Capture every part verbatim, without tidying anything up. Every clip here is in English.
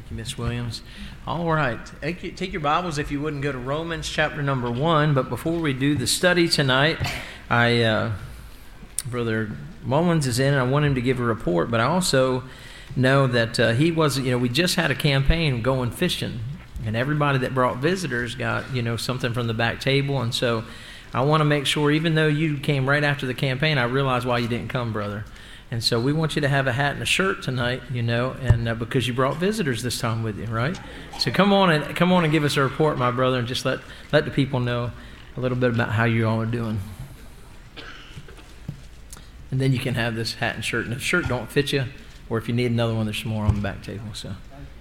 Thank you, Miss Williams. All right. Take your Bibles, if you wouldn't, go to Romans chapter number one. But before we do the study tonight, I, uh, Brother Mullins is in, and I want him to give a report. But I also know that uh, he was, you know, we just had a campaign going fishing, and everybody that brought visitors got, you know, something from the back table. And so I want to make sure, even though you came right after the campaign, I realize why you didn't come, brother. And so we want you to have a hat and a shirt tonight, you know, and uh, because you brought visitors this time with you, right? So come on and come on and give us a report, my brother, and just let let the people know a little bit about how you all are doing. And then you can have this hat and shirt. And if shirt don't fit you, or if you need another one, there's some more on the back table. So.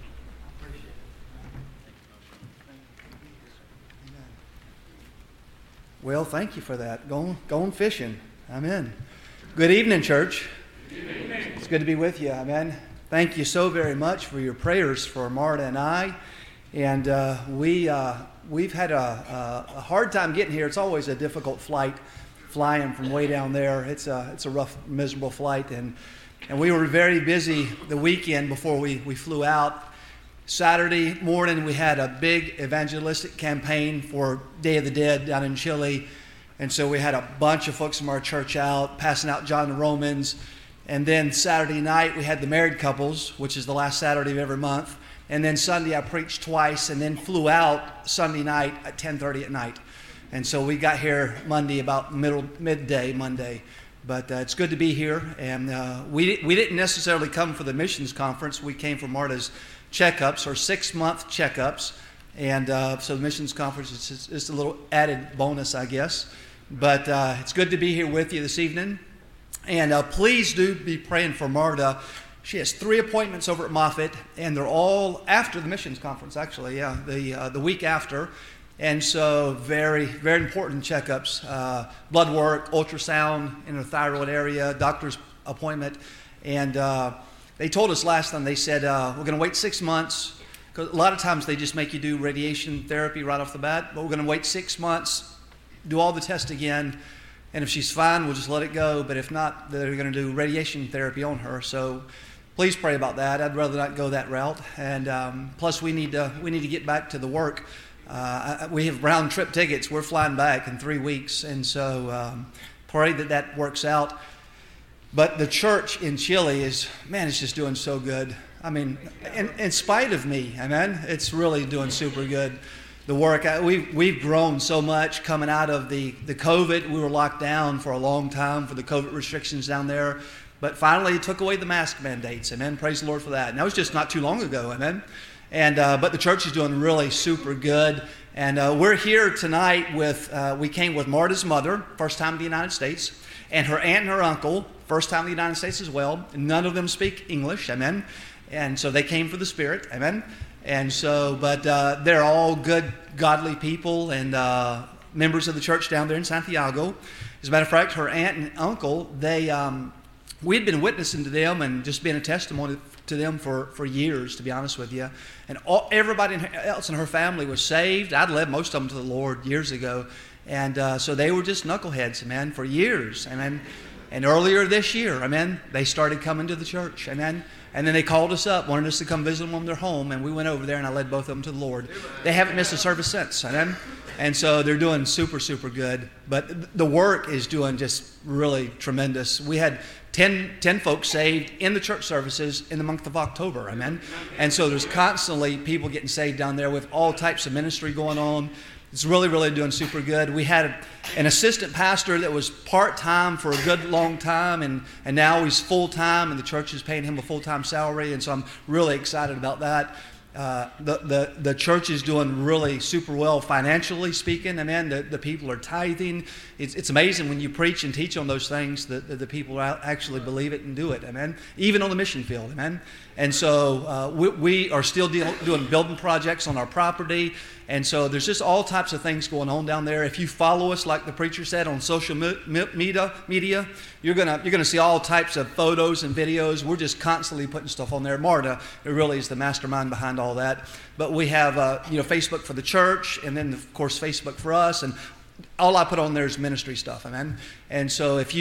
Well, thank you for that. Going going fishing. Amen. Good evening, church. It's good to be with you. Amen. Thank you so very much for your prayers for Marta and I. And uh, we, uh, we've had a, a, a hard time getting here. It's always a difficult flight, flying from way down there. It's a, it's a rough, miserable flight. And, and we were very busy the weekend before we, we flew out. Saturday morning, we had a big evangelistic campaign for Day of the Dead down in Chile. And so we had a bunch of folks from our church out, passing out John and Romans. And then Saturday night, we had the married couples, which is the last Saturday of every month. And then Sunday, I preached twice and then flew out Sunday night at ten thirty at night. And so we got here Monday about middle midday Monday. But uh, it's good to be here. And uh, we, we didn't necessarily come for the missions conference. We came for Marta's checkups, or six-month checkups. And uh, so the missions conference is just, just a little added bonus, I guess. But uh, it's good to be here with you this evening. And uh, please do be praying for Marta. She has three appointments over at Moffitt, and they're all after the missions conference, actually, yeah, the uh, the week after. And so very, very important checkups, uh, blood work, ultrasound in the thyroid area, doctor's appointment. And uh, they told us last time, they said, uh, we're going to wait six months. Because a lot of times they just make you do radiation therapy right off the bat. But we're going to wait six months, do all the tests again. And if she's fine, we'll just let it go. But if not, they're going to do radiation therapy on her. So please pray about that. I'd rather not go that route. And um, plus, we need to we need to get back to the work. Uh, we have round trip tickets. We're flying back in three weeks, and so um, pray that that works out. But the church in Chile is, man, it's just doing so good. I mean, in, in spite of me, amen. It's really doing super good. The work, we've, we've grown so much coming out of the, the COVID. We were locked down for a long time for the COVID restrictions down there. But finally, it took away the mask mandates. Amen. Praise the Lord for that. And that was just not too long ago. Amen. And uh, but the church is doing really super good. And uh, we're here tonight with, uh, we came with Marta's mother, first time in the United States, and her aunt and her uncle, first time in the United States as well. None of them speak English. Amen. And so they came for the Spirit. Amen. And so, but uh, they're all good, godly people and uh, members of the church down there in Santiago. As a matter of fact, her aunt and uncle, they um, we'd been witnessing to them and just being a testimony to them for, for years, to be honest with you. And all, everybody else in her family was saved. I'd led most of them to the Lord years ago. And uh, so they were just knuckleheads, amen, for years. Amen. And earlier this year, amen, they started coming to the church, amen. And then they called us up, wanted us to come visit them on their home, and we went over there and I led both of them to the Lord. They haven't missed a service since, amen. And so they're doing super, super good. But the work is doing just really tremendous. We had ten, ten folks saved in the church services in the month of October, amen. And so there's constantly people getting saved down there with all types of ministry going on. It's really, really doing super good. We had an assistant pastor that was part-time for a good long time, and, and now he's full-time, and the church is paying him a full-time salary, and so I'm really excited about that. Uh, the, the, the church is doing really super well financially speaking. Amen. The, the people are tithing. It's, it's amazing when you preach and teach on those things that, that the people actually believe it and do it. Amen. Even on the mission field. Amen. And so uh, we, we are still deal, doing building projects on our property. And so there's just all types of things going on down there. If you follow us, like the preacher said, on social media, media you're gonna you're gonna see all types of photos and videos. We're just constantly putting stuff on there. Marta, it really is the mastermind behind all that. But we have uh, you know Facebook for the church, and then of course Facebook for us. And all I put on there is ministry stuff, amen. And so if you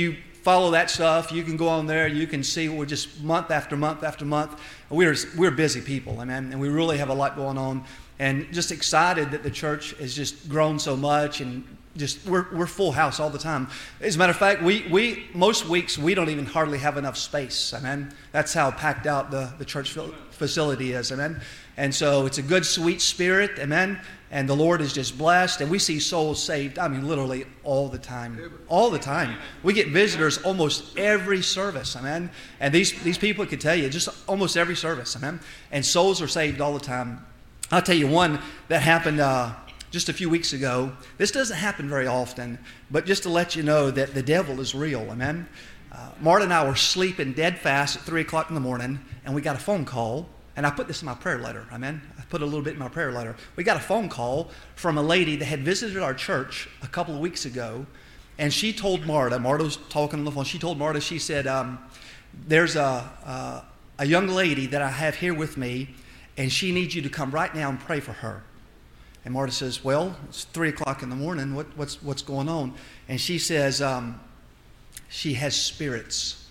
follow that stuff. You can go on there. You can see we're just month after month after month. We're we're busy people, amen, and we really have a lot going on. And just excited that the church has just grown so much, and just we're we're full house all the time. As a matter of fact, we we most weeks we don't even hardly have enough space, amen. That's how packed out the the church facility is, amen. And so it's a good, sweet spirit, amen. And the Lord is just blessed, and we see souls saved, I mean, literally all the time. All the time. We get visitors almost every service, amen. And these, these people could tell you, just almost every service, amen. And souls are saved all the time. I'll tell you one that happened uh, just a few weeks ago. This doesn't happen very often, but just to let you know that the devil is real, amen. Uh, Marta and I were sleeping dead fast at three o'clock in the morning, and we got a phone call. And I put this in my prayer letter, amen. I put a little bit in my prayer letter. We got a phone call from a lady that had visited our church a couple of weeks ago, and she told Marta, Marta was talking on the phone, she told Marta, she said, um, there's a, a, a young lady that I have here with me, and she needs you to come right now and pray for her. And Marta says, well, it's three o'clock in the morning, what, what's, what's going on? And she says, um, she has spirits.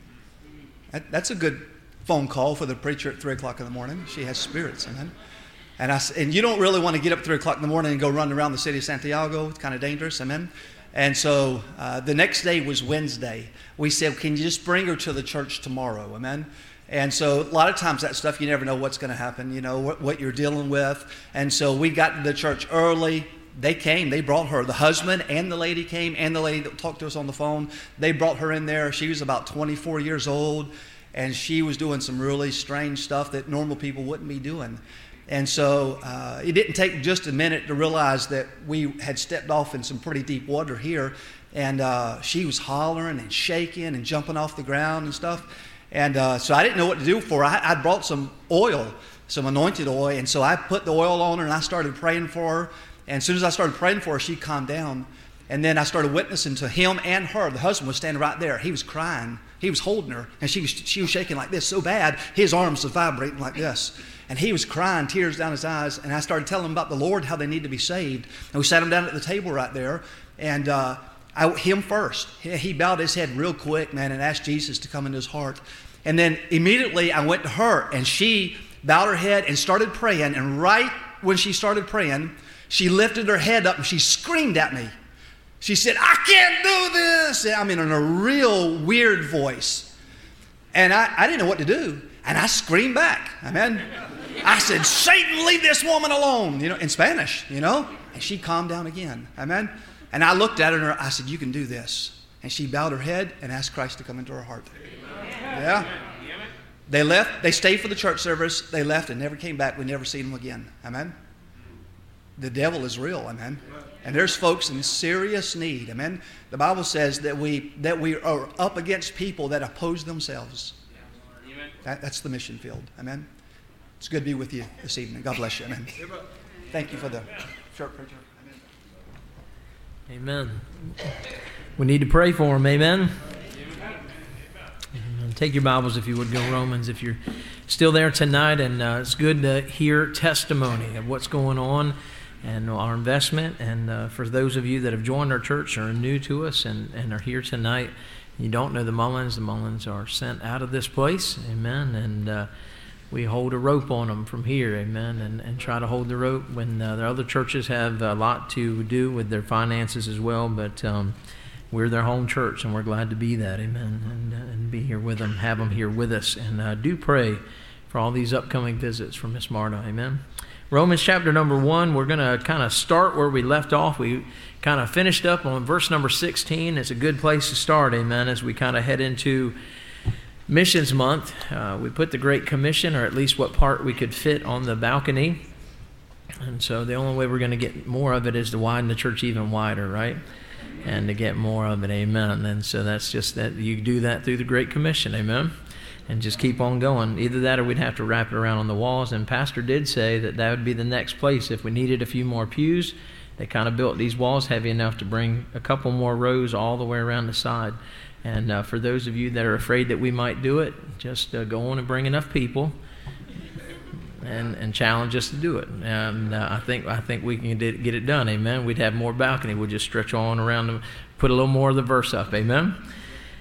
That, that's a good phone call for the preacher at three o'clock in the morning. She has spirits, amen. And I and you don't really want to get up at three o'clock in the morning and go run around the city of Santiago. It's kind of dangerous, amen. And so uh, the next day was Wednesday. We said, can you just bring her to the church tomorrow, amen. And so a lot of times that stuff, you never know what's going to happen, you know, what, what you're dealing with. And so we got to the church early. They came, they brought her. The husband and the lady came, and the lady that talked to us on the phone. They brought her in there. She was about twenty-four years old. And she was doing some really strange stuff that normal people wouldn't be doing. And so uh, it didn't take just a minute to realize that we had stepped off in some pretty deep water here. And uh, she was hollering and shaking and jumping off the ground and stuff. And uh, so I didn't know what to do for her. I, I brought some oil, some anointed oil. And so I put the oil on her and I started praying for her. And as soon as I started praying for her, she calmed down. And then I started witnessing to him and her. The husband was standing right there. He was crying. He was holding her, and she was she was shaking like this so bad, his arms were vibrating like this. And he was crying, tears down his eyes. And I started telling him about the Lord, how they need to be saved. And we sat him down at the table right there, and uh, I, him first. He, he bowed his head real quick, man, and asked Jesus to come into his heart. And then immediately I went to her, and she bowed her head and started praying. And right when she started praying, she lifted her head up and she screamed at me. She said, I can't do this. I mean, in a real weird voice. And I, I didn't know what to do. And I screamed back. Amen. I said, Satan, leave this woman alone, you know, in Spanish, you know. And she calmed down again. Amen. And I looked at her and I said, you can do this. And she bowed her head and asked Christ to come into her heart. Yeah. They left. They stayed for the church service. They left and never came back. We never seen them again. Amen. The devil is real. Amen. And there's folks in serious need. Amen. The Bible says that we that we are up against people that oppose themselves. That, that's the mission field. Amen. It's good to be with you this evening. God bless you. Amen. Thank you for the short preacher. Amen. We need to pray for him. Amen. Amen. Take your Bibles, if you would, go Romans. If you're still there tonight, and uh, it's good to hear testimony of what's going on and our investment. And uh, for those of you that have joined our church or are new to us and, and are here tonight, you don't know the Mullins. The Mullins are sent out of this place. Amen. And uh, we hold a rope on them from here. Amen. And, and try to hold the rope when uh, the other churches have a lot to do with their finances as well. But um, we're their home church, and we're glad to be that. Amen. And, uh, and be here with them, have them here with us. And uh, do pray for all these upcoming visits from Miss Marta. Amen. Romans chapter number one, we're going to kind of start where we left off. We kind of finished up on verse number sixteen. It's a good place to start, amen, as we kind of head into Missions Month. Uh, we put the Great Commission, or at least what part we could fit, on the balcony. And so the only way we're going to get more of it is to widen the church even wider, right? And to get more of it, amen. And so that's just that. You do that through the Great Commission, amen. And just keep on going. Either that or we'd have to wrap it around on the walls. And Pastor did say that that would be the next place. If we needed a few more pews, they kind of built these walls heavy enough to bring a couple more rows all the way around the side. And uh, for those of you that are afraid that we might do it, just uh, go on and bring enough people and, and challenge us to do it. And uh, I think I think we can get it done, amen. We'd have more balcony. We'll just stretch on around them, put a little more of the verse up, amen.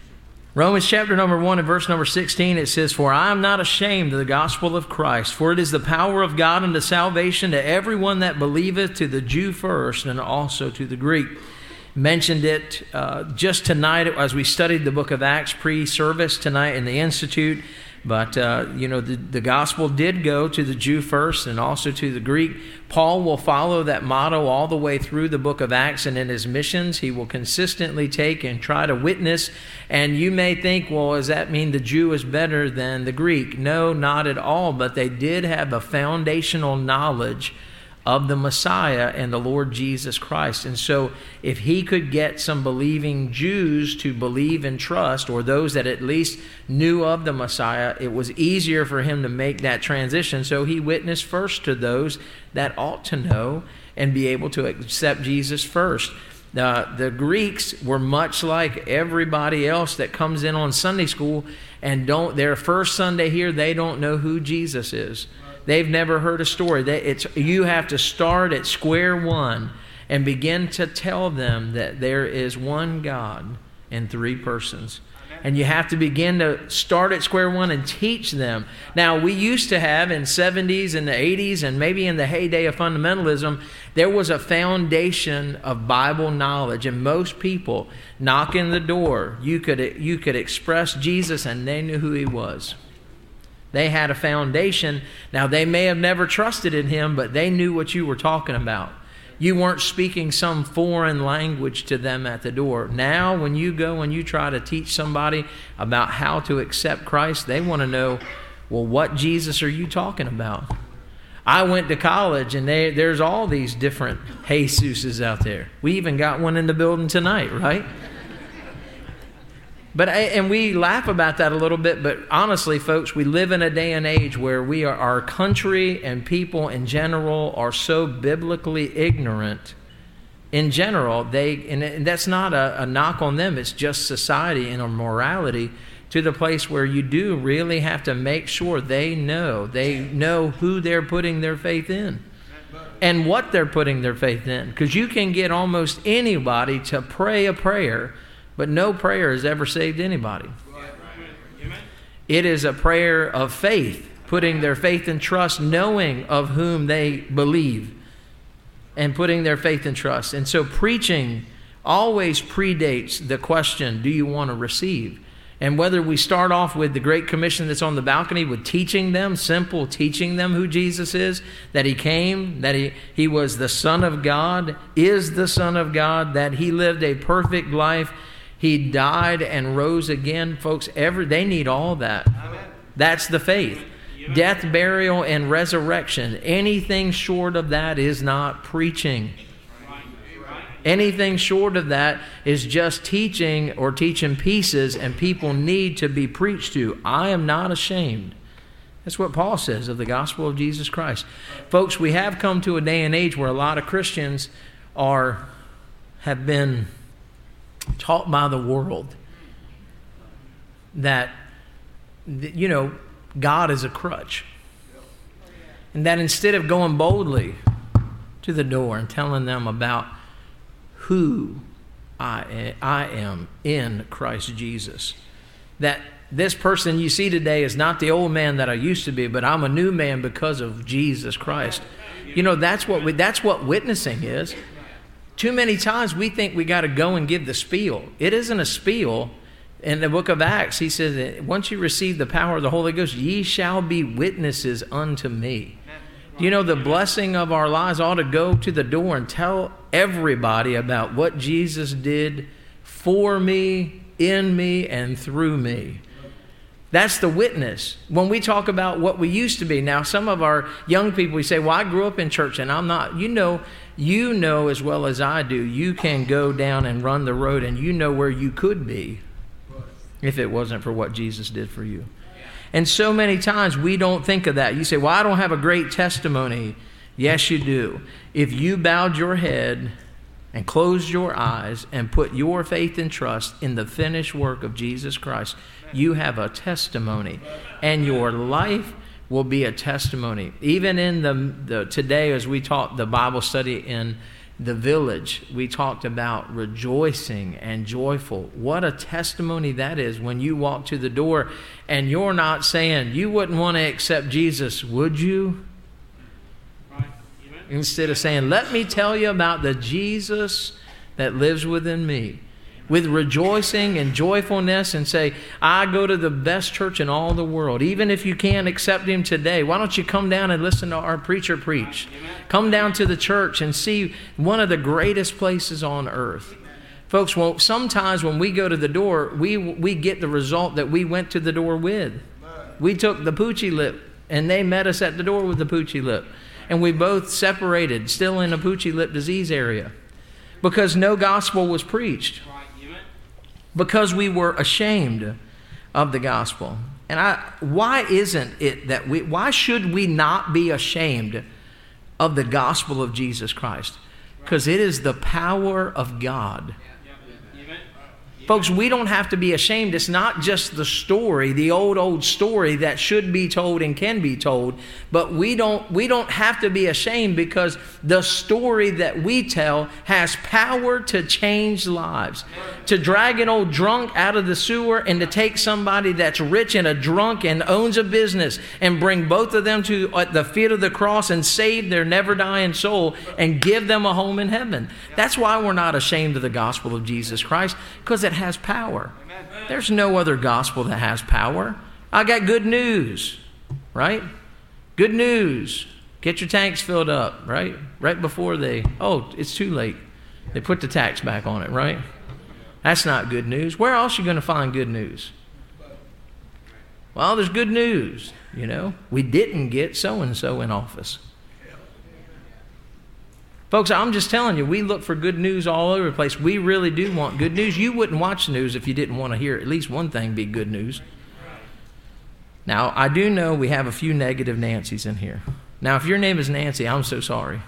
Romans chapter number one and verse number sixteen, it says, "For I am not ashamed of the gospel of Christ, for it is the power of God unto salvation to everyone that believeth, to the Jew first, and also to the Greek." Mentioned it uh, just tonight as we studied the book of Acts pre-service tonight in the Institute. But, uh, you know, the, the gospel did go to the Jew first and also to the Greek. Paul will follow that motto all the way through the book of Acts, and in his missions, he will consistently take and try to witness. And you may think, well, does that mean the Jew is better than the Greek? No, not at all. But they did have a foundational knowledge of the Messiah and the Lord Jesus Christ. And so if he could get some believing Jews to believe and trust, or those that at least knew of the Messiah, it was easier for him to make that transition. So he witnessed first to those that ought to know and be able to accept Jesus first. Uh, the Greeks were much like everybody else that comes in on Sunday school and don't, their first Sunday here, they don't know who Jesus is. They've never heard a story. They, it's, you have to start at square one and begin to tell them that there is one God in three persons. And you have to begin to start at square one and teach them. Now, we used to have in seventies and the eighties and maybe in the heyday of fundamentalism, there was a foundation of Bible knowledge. And most people knock in the door. You could, you could express Jesus and they knew who he was. They had a foundation. Now, they may have never trusted in him, but they knew what you were talking about. You weren't speaking some foreign language to them at the door. Now, when you go and you try to teach somebody about how to accept Christ, they want to know, well, what Jesus are you talking about? I went to college, and they, there's all these different Jesuses out there. We even got one in the building tonight, right? But and we laugh about that a little bit, but honestly, folks, we live in a day and age where we are, our country and people in general are so biblically ignorant. In general, they and that's not a, a knock on them. It's just society and a morality to the place where you do really have to make sure they know. They know who they're putting their faith in and what they're putting their faith in. Because you can get almost anybody to pray a prayer, but no prayer has ever saved anybody. It is a prayer of faith, putting their faith and trust, knowing of whom they believe, and putting their faith and trust. And so preaching always predates the question, do you want to receive? And whether we start off with the Great Commission that's on the balcony, with teaching them, simple teaching them who Jesus is, that he came, that he, he was the Son of God, is the Son of God, that he lived a perfect life, he died and rose again. Folks, every, they need all that. Amen. That's the faith. Amen. Death, burial, and resurrection. Anything short of that is not preaching. Anything short of that is just teaching or teaching pieces, and people need to be preached to. I am not ashamed. That's what Paul says of the gospel of Jesus Christ. Folks, we have come to a day and age where a lot of Christians are have been taught by the world that, you know, God is a crutch. And that instead of going boldly to the door and telling them about who I, I am in Christ Jesus, that this person you see today is not the old man that I used to be, but I'm a new man because of Jesus Christ. You know, that's what we, that's what witnessing is. Too many times we think we got to go and give the spiel. It isn't a spiel. In the book of Acts, he says that once you receive the power of the Holy Ghost, ye shall be witnesses unto me. You know, the blessing of our lives ought to go to the door and tell everybody about what Jesus did for me, in me, and through me. That's the witness. When we talk about what we used to be. Now, some of our young people, we say, well, I grew up in church and I'm not. You know, you know as well as I do, you can go down and run the road and you know where you could be if it wasn't for what Jesus did for you. And so many times we don't think of that. You say, well, I don't have a great testimony. Yes, you do. If you bowed your head and closed your eyes and put your faith and trust in the finished work of Jesus Christ, you have a testimony, and your life will be a testimony. Even in the, the today, as we taught the Bible study in the village, we talked about rejoicing and joyful. What a testimony that is when you walk to the door and you're not saying, you wouldn't want to accept Jesus, would you? Right. Instead of saying, let me tell you about the Jesus that lives within me. With rejoicing and joyfulness, and say, I go to the best church in all the world. Even if you can't accept him today, why don't you come down and listen to our preacher preach? Come down to the church and see one of the greatest places on earth. Folks, well, sometimes when we go to the door, we we get the result that we went to the door with. We took the poochie lip, and they met us at the door with the poochie lip. And we both separated, still in a poochie lip disease area, because no gospel was preached. Because we were ashamed of the gospel. And I, why isn't it that we, why should we not be ashamed of the gospel of Jesus Christ? Because it is the power of God. Folks, we don't have to be ashamed. It's not just the story, the old, old story that should be told and can be told. But we don't, we don't have to be ashamed, because the story that we tell has power to change lives. To drag an old drunk out of the sewer and to take somebody that's rich and a drunk and owns a business and bring both of them to at the feet of the cross and save their never-dying soul and give them a home in heaven. That's why we're not ashamed of the gospel of Jesus Christ, because it has power. There's no other gospel that has power. I got good news, right? Good news. Get your tanks filled up, right? Right before they, oh, it's too late. They put the tax back on it, right? That's not good news. Where else are you going to find good news? Well, there's good news, you know. We didn't get so-and-so in office. Folks, I'm just telling you, we look for good news all over the place. We really do want good news. You wouldn't watch the news if you didn't want to hear at least one thing be good news. Now, I do know we have a few negative Nancys in here. Now, if your name is Nancy, I'm so sorry.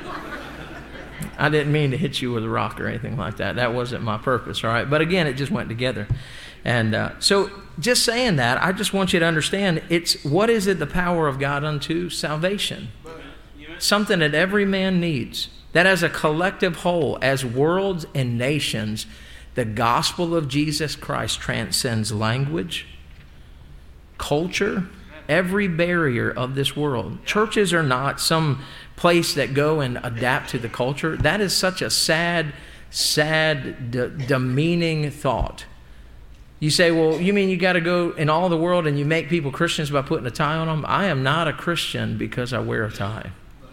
I didn't mean to hit you with a rock or anything like that. That wasn't my purpose, all right? But again, it just went together. And uh, so just saying that, I just want you to understand, it's what is it the power of God unto salvation? Something that every man needs. That as a collective whole, as worlds and nations, the gospel of Jesus Christ transcends language, culture, every barrier of this world. Churches are not some place that go and adapt to the culture. That is such a sad, sad, de- demeaning thought. You say, well, you mean you got to go in all the world and you make people Christians by putting a tie on them? I am not a Christian because I wear a tie.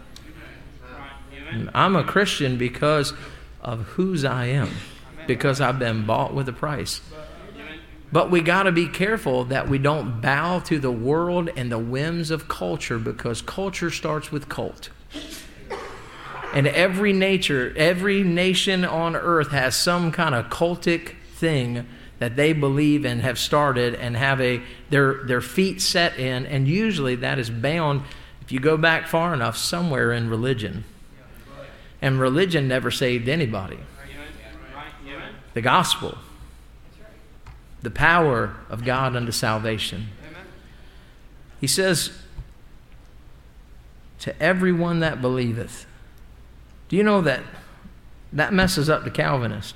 I'm a Christian because of whose I am, because I've been bought with a price. But we got to be careful that we don't bow to the world and the whims of culture, because culture starts with cult. And every nature, every nation on earth has some kind of cultic thing that they believe and have started and have a their their feet set in, and usually that is bound, if you go back far enough, somewhere in religion. And religion never saved anybody. The gospel, the power of God unto salvation. He says, to everyone that believeth. Do you know that that messes up the Calvinist?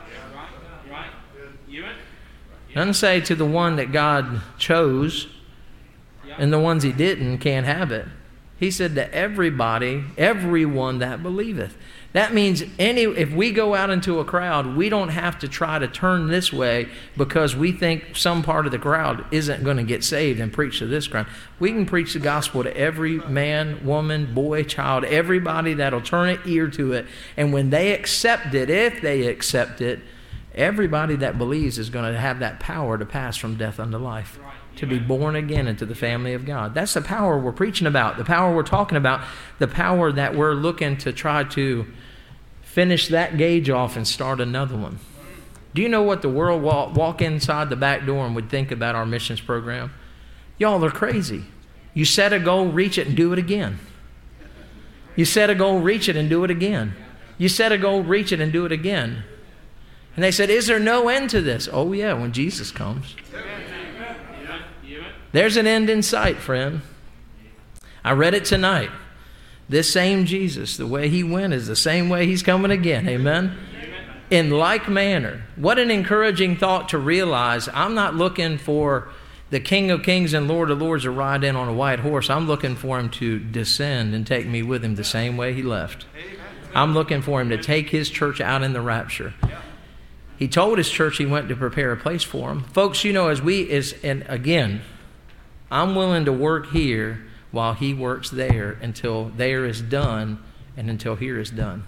It doesn't say to the one that God chose, and the ones he didn't can't have it. He said to everybody, everyone that believeth. That means any if we go out into a crowd, we don't have to try to turn this way because we think some part of the crowd isn't going to get saved and preach to this crowd. We can preach the gospel to every man, woman, boy, child, everybody that'll turn an ear to it. And when they accept it, if they accept it, everybody that believes is going to have that power to pass from death unto life, to be born again into the family of God. That's the power we're preaching about, the power we're talking about, the power that we're looking to try to finish that gauge off and start another one. Do you know what the world walk, walk inside the back door and would think about our missions program? Y'all are crazy. You set a goal, reach it, and do it again. You set a goal, reach it, and do it again. You set a goal, reach it, and do it again. And they said, is there no end to this? Oh yeah, when Jesus comes. There's an end in sight, friend. I read it tonight. This same Jesus, the way he went is the same way he's coming again. Amen? Amen. In like manner. What an encouraging thought to realize. I'm not looking for the King of Kings and Lord of Lords to ride in on a white horse. I'm looking for him to descend and take me with him the same way he left. I'm looking for him to take his church out in the rapture. He told his church he went to prepare a place for them. Folks, you know, as we, is, and again, I'm willing to work here while he works there until there is done and until here is done.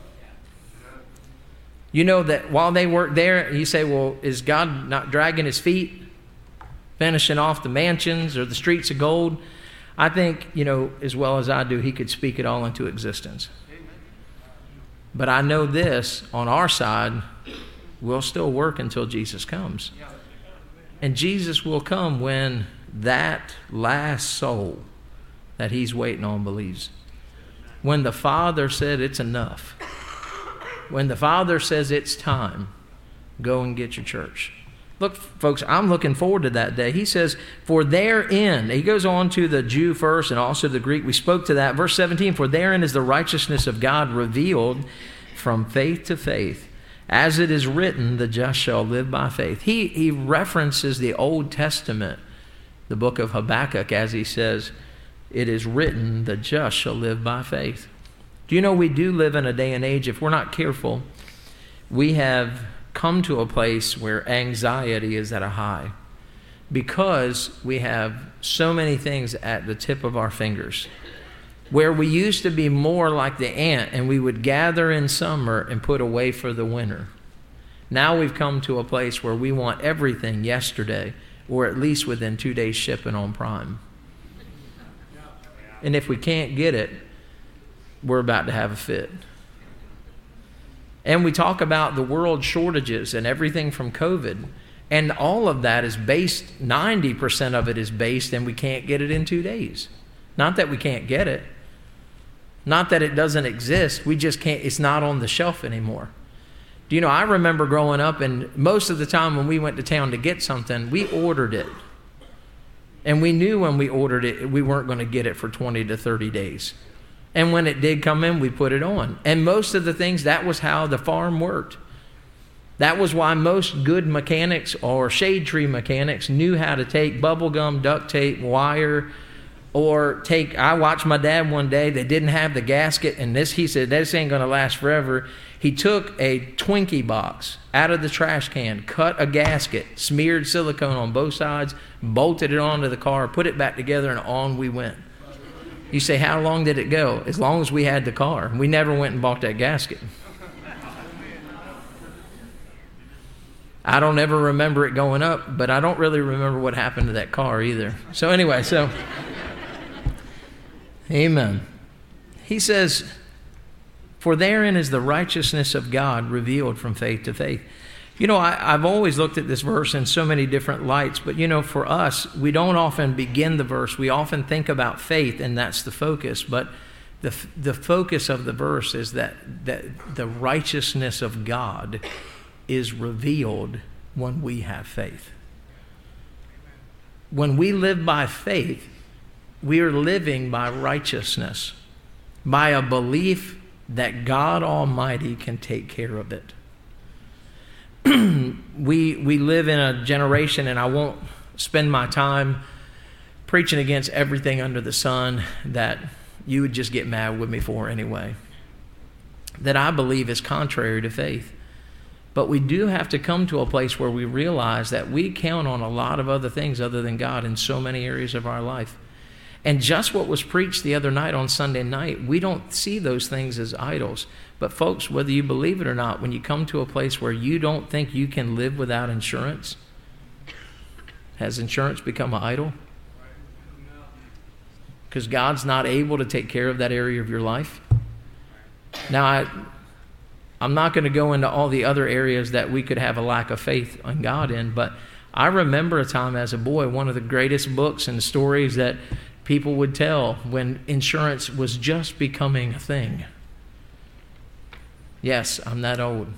You know that while they work there, you say, well, is God not dragging his feet, finishing off the mansions or the streets of gold? I think, you know, as well as I do, he could speak it all into existence. But I know this, on our side, we'll still work until Jesus comes. And Jesus will come when that last soul that he's waiting on believes. When the Father said it's enough. When the Father says it's time, go and get your church. Look, folks, I'm looking forward to that day. He says, for therein, he goes on to the Jew first and also the Greek. We spoke to that. Verse seventeen, for therein is the righteousness of God revealed from faith to faith. As it is written, the just shall live by faith. He, he references the Old Testament, the book of Habakkuk, as he says, it is written, the just shall live by faith. Do you know we do live in a day and age, if we're not careful, we have come to a place where anxiety is at a high because we have so many things at the tip of our fingers. Where we used to be more like the ant and we would gather in summer and put away for the winter. Now we've come to a place where we want everything yesterday or at least within two days shipping on Prime. And if we can't get it, we're about to have a fit. And we talk about the world shortages and everything from COVID. And all of that is based, ninety percent of it is based, and we can't get it in two days. Not that we can't get it. Not that it doesn't exist. We just can't, it's not on the shelf anymore. Do you know, I remember growing up, and most of the time when we went to town to get something, we ordered it. And we knew when we ordered it, we weren't going to get it for twenty to thirty days. And when it did come in, we put it on. And most of the things, that was how the farm worked. That was why most good mechanics or shade tree mechanics knew how to take bubble gum, duct tape, wire, or take, I watched my dad one day, they didn't have the gasket, and this, he said, this ain't going to last forever. He took a Twinkie box out of the trash can, cut a gasket, smeared silicone on both sides, bolted it onto the car, put it back together, and on we went. You say, how long did it go? As long as we had the car. We never went and bought that gasket. I don't ever remember it going up, but I don't really remember what happened to that car either. So anyway, so, amen. He says, for therein is the righteousness of God revealed from faith to faith. You know, I, I've always looked at this verse in so many different lights, but you know, for us, we don't often begin the verse. We often think about faith, and that's the focus. But the the focus of the verse is that, that the righteousness of God is revealed when we have faith. When we live by faith, we are living by righteousness, by a belief that God Almighty can take care of it. we we live in a generation, and I won't spend my time preaching against everything under the sun that you would just get mad with me for anyway, that I believe is contrary to faith. But we do have to come to a place where we realize that we count on a lot of other things other than God in so many areas of our life. And just what was preached the other night on Sunday night, we don't see those things as idols. But folks, whether you believe it or not, when you come to a place where you don't think you can live without insurance, has insurance become an idol? Because God's not able to take care of that area of your life? Now, I, I'm not going to go into all the other areas that we could have a lack of faith in God in, but I remember a time as a boy, one of the greatest books and stories that people would tell when insurance was just becoming a thing. Yes, I'm that old.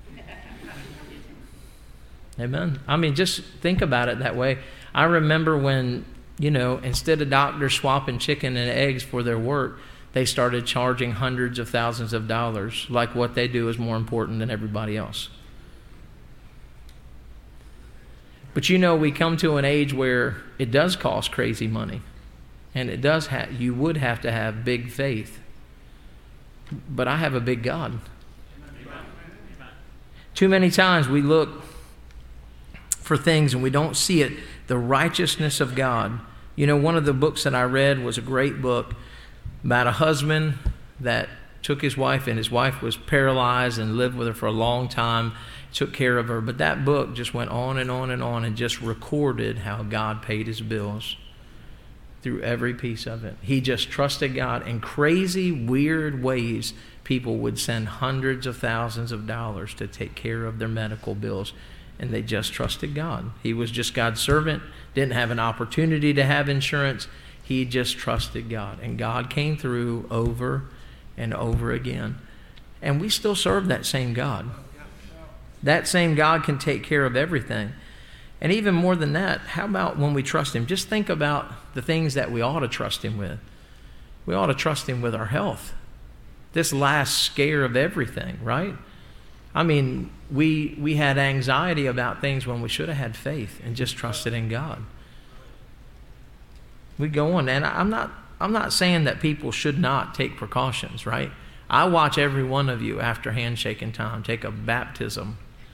Amen. I mean, just think about it that way. I remember when, you know, instead of doctors swapping chicken and eggs for their work, they started charging hundreds of thousands of dollars, like what they do is more important than everybody else. But you know, we come to an age where it does cost crazy money. And it does have, you would have to have big faith. But I have a big God. Too many times we look for things and we don't see it, the righteousness of God. You know, one of the books that I read was a great book about a husband that took his wife, and his wife was paralyzed and lived with her for a long time, took care of her. But that book just went on and on and on and just recorded how God paid his bills through every piece of it. He just trusted God in crazy, weird ways. People would send hundreds of thousands of dollars to take care of their medical bills, and they just trusted God. He was just God's servant, didn't have an opportunity to have insurance. He just trusted God, and God came through over and over again. And we still serve that same God. That same God can take care of everything. And even more than that, how about when we trust him? Just think about the things that we ought to trust him with. We ought to trust him with our health. This last scare of everything, right? I mean, we we had anxiety about things when we should have had faith and just trusted in God. We go on, and I'm not I'm not saying that people should not take precautions, right? I watch every one of you after handshaking time take a baptism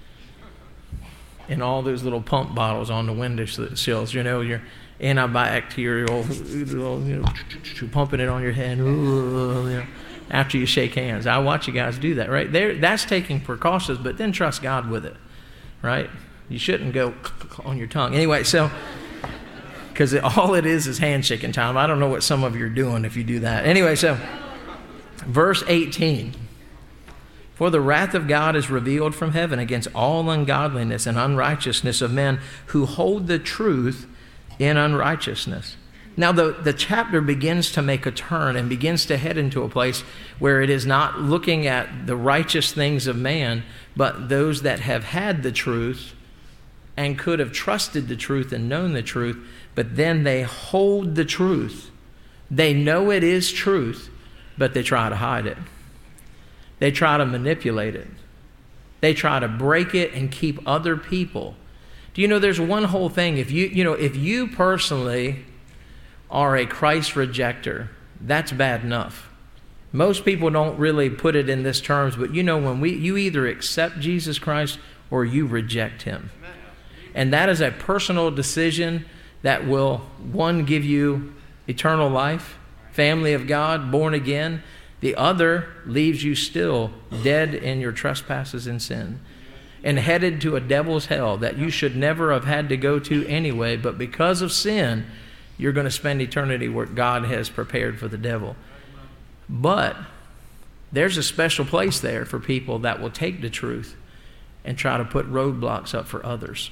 in all those little pump bottles on the window sills. You know, your antibacterial, you know, pumping it on your head, you know, after you shake hands. I watch you guys do that, right? There, that's taking precautions, but then trust God with it, right? You shouldn't go on your tongue. Anyway, so, because all it is is handshaking time. I don't know what some of you are doing if you do that. Anyway, so, verse eighteen. For the wrath of God is revealed from heaven against all ungodliness and unrighteousness of men who hold the truth in unrighteousness. Now the, the chapter begins to make a turn and begins to head into a place where it is not looking at the righteous things of man, but those that have had the truth and could have trusted the truth and known the truth, but then they hold the truth. They know it is truth, but they try to hide it. They try to manipulate it. They try to break it and keep other people. Do you know there's one whole thing? If you, you know, if you personally are a Christ rejecter, that's bad enough. Most people don't really put it in this terms, but you know, when we you either accept Jesus Christ or you reject him. And that is a personal decision that will, one, give you eternal life, family of God, born again. The other leaves you still dead in your trespasses and sin and headed to a devil's hell that you should never have had to go to anyway, but because of sin, you're going to spend eternity where God has prepared for the devil. But there's a special place there for people that will take the truth and try to put roadblocks up for others.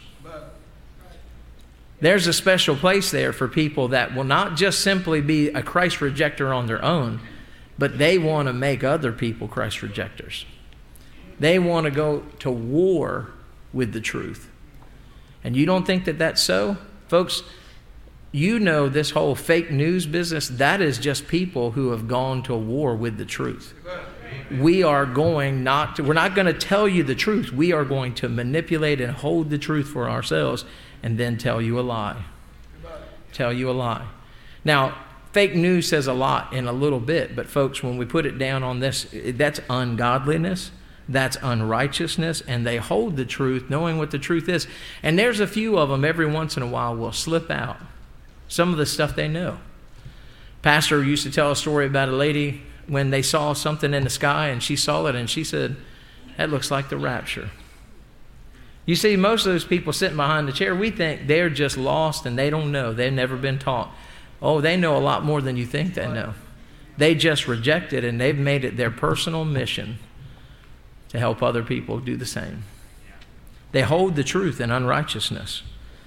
There's a special place there for people that will not just simply be a Christ rejecter on their own, but they want to make other people Christ rejectors. They want to go to war with the truth. And you don't think that that's so? Folks, you know this whole fake news business, that is just people who have gone to war with the truth. We are going not to, we're not going to tell you the truth. We are going to manipulate and hold the truth for ourselves and then tell you a lie. Tell you a lie. Now, fake news says a lot in a little bit, but folks, when we put it down on this, that's ungodliness, that's unrighteousness, and they hold the truth, knowing what the truth is. And there's a few of them every once in a while will slip out some of the stuff they know. Pastor used to tell a story about a lady when they saw something in the sky, and she saw it, and she said, that looks like the rapture. You see, most of those people sitting behind the chair, we think they're just lost and they don't know. They've never been taught. Oh, they know a lot more than you think they know. They just reject it, and they've made it their personal mission to help other people do the same. They hold the truth in unrighteousness.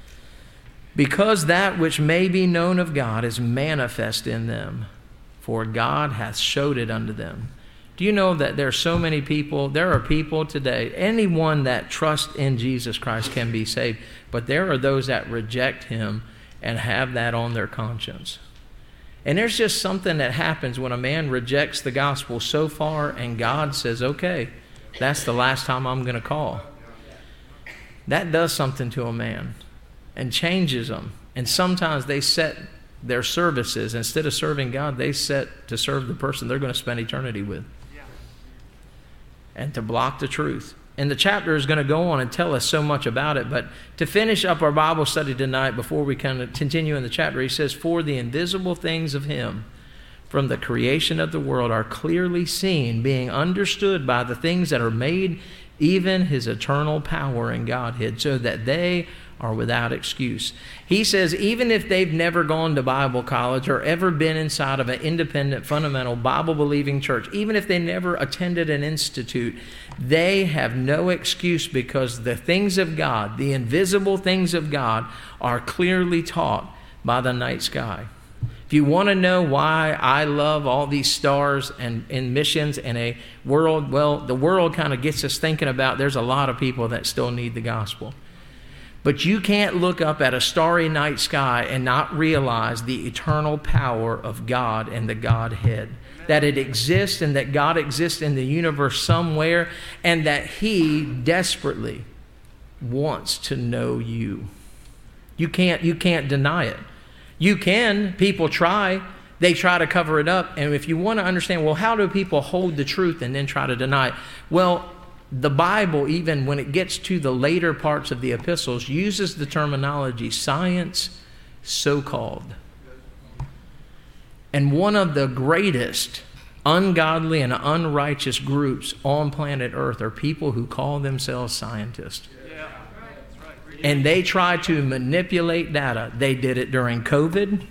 Because that which may be known of God is manifest in them, for God hath showed it unto them. Do you know that there are so many people, there are people today, anyone that trusts in Jesus Christ can be saved, but there are those that reject him and have that on their conscience. And there's just something that happens when a man rejects the gospel so far and God says, okay, that's the last time I'm going to call. That does something to a man and changes them. And sometimes they set their services, instead of serving God, they set to serve the person they're going to spend eternity with. And to block the truth. And the chapter is going to go on and tell us so much about it. But to finish up our Bible study tonight, before we kind of continue in the chapter, he says, for the invisible things of him from the creation of the world are clearly seen, being understood by the things that are made, even his eternal power and Godhead, so that they are without excuse. He says even if they've never gone to Bible college or ever been inside of an independent, fundamental, Bible-believing church, even if they never attended an institute, they have no excuse, because the things of God, the invisible things of God, are clearly taught by the night sky. If you want to know why I love all these stars and, and missions and a world, well, the world kind of gets us thinking about there's a lot of people that still need the gospel. But you can't look up at a starry night sky and not realize the eternal power of God and the Godhead. That it exists and that God exists in the universe somewhere, and that he desperately wants to know you. You can't, you can't deny it. You can. People try. They try to cover it up. And if you want to understand, well, how do people hold the truth and then try to deny it? Well, the Bible, even when it gets to the later parts of the epistles, uses the terminology science so-called. And one of the greatest ungodly and unrighteous groups on planet Earth are people who call themselves scientists. And they try to manipulate data. They did it during COVID.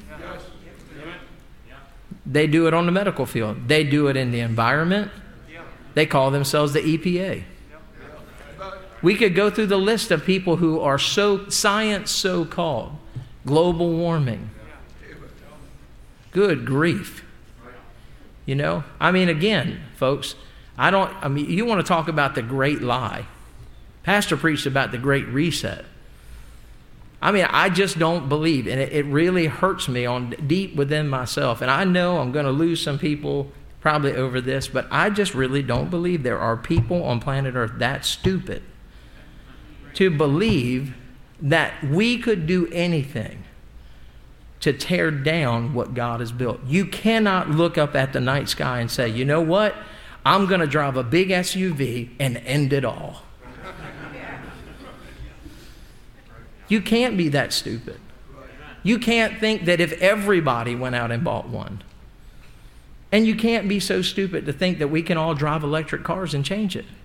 They do it on the medical field. They do it in the environment. They call themselves the E P A. We could go through the list of people who are so science so-called. Global warming. Good grief. You know, I mean, again, folks, I don't, I mean, you want to talk about the great lie. Pastor preached about the great reset. I mean, I just don't believe, and it, it really hurts me on deep within myself. And I know I'm going to lose some people probably over this, but I just really don't believe there are people on planet Earth that stupid to believe that we could do anything to tear down what God has built. You cannot look up at the night sky and say, you know what? I'm going to drive a big S U V and end it all. You can't be that stupid. You can't think that if everybody went out and bought one. And you can't be so stupid to think that we can all drive electric cars and change it.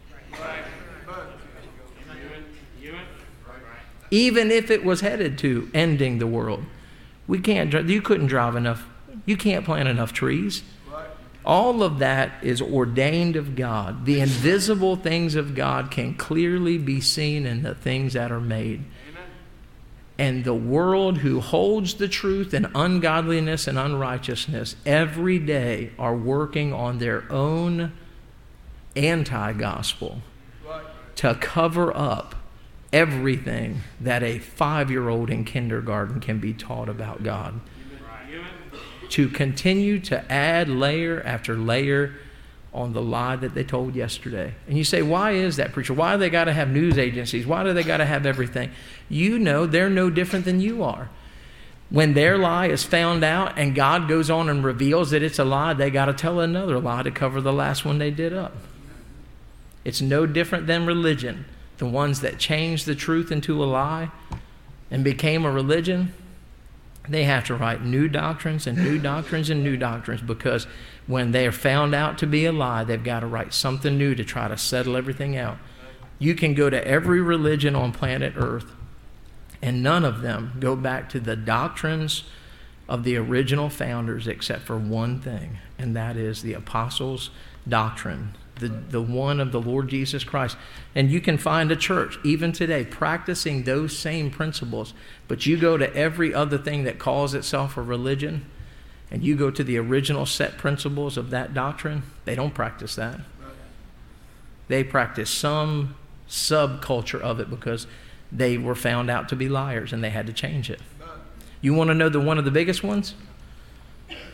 Even if it was headed to ending the world. We can't, you couldn't drive enough, you can't plant enough trees. All of that is ordained of God. The invisible things of God can clearly be seen in the things that are made. And the world who holds the truth in ungodliness and unrighteousness every day are working on their own anti-gospel to cover up everything that a five-year-old in kindergarten can be taught about God. To continue to add layer after layer on the lie that they told yesterday. And you say, why is that, preacher? Why do they got to have news agencies? Why do they got to have everything? You know they're no different than you are. When their lie is found out and God goes on and reveals that it's a lie, they got to tell another lie to cover the last one they did up. It's no different than religion. The ones that changed the truth into a lie and became a religion, they have to write new doctrines and new doctrines and new doctrines, because when they are found out to be a lie, they've got to write something new to try to settle everything out. You can go to every religion on planet Earth, and none of them go back to the doctrines of the original founders except for one thing, and that is the apostles' doctrine, the, the one of the Lord Jesus Christ. And you can find a church, even today, practicing those same principles, but you go to every other thing that calls itself a religion, and you go to the original set principles of that doctrine, they don't practice that. They practice some subculture of it because they were found out to be liars and they had to change it. You want to know the one of the biggest ones?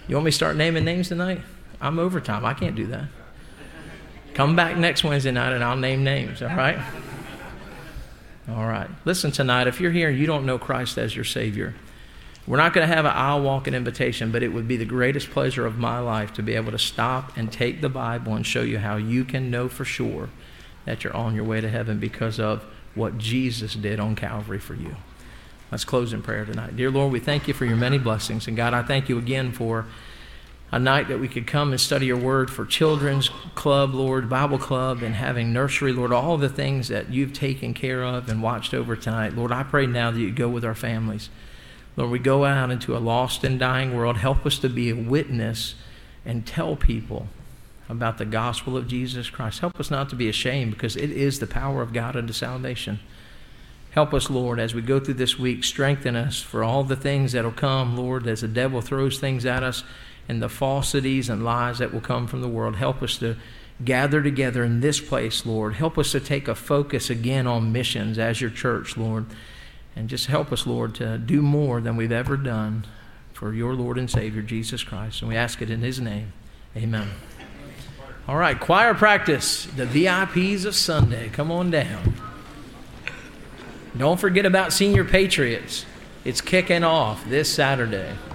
You want me to start naming names tonight? I'm overtime. I can't do that. Come back next Wednesday night and I'll name names, all right? All right. Listen, tonight, if you're here and you don't know Christ as your Savior, we're not going to have an aisle walking invitation, but it would be the greatest pleasure of my life to be able to stop and take the Bible and show you how you can know for sure that you're on your way to heaven because of what Jesus did on Calvary for you. Let's close in prayer tonight. Dear Lord, we thank you for your many blessings. And God, I thank you again for a night that we could come and study your word, for children's club, Lord, Bible club, and having nursery, Lord, all the things that you've taken care of and watched over tonight. Lord, I pray now that you go with our families. Lord, we go out into a lost and dying world. Help us to be a witness and tell people about the gospel of Jesus Christ. Help us not to be ashamed, because it is the power of God unto salvation. Help us, Lord, as we go through this week. Strengthen us for all the things that will come, Lord, as the devil throws things at us and the falsities and lies that will come from the world. Help us to gather together in this place, Lord. Help us to take a focus again on missions as your church, Lord. And just help us, Lord, to do more than we've ever done for your Lord and Savior, Jesus Christ. And we ask it in his name. Amen. All right, choir practice, the V I Ps of Sunday. Come on down. Don't forget about Senior Patriots. It's kicking off this Saturday.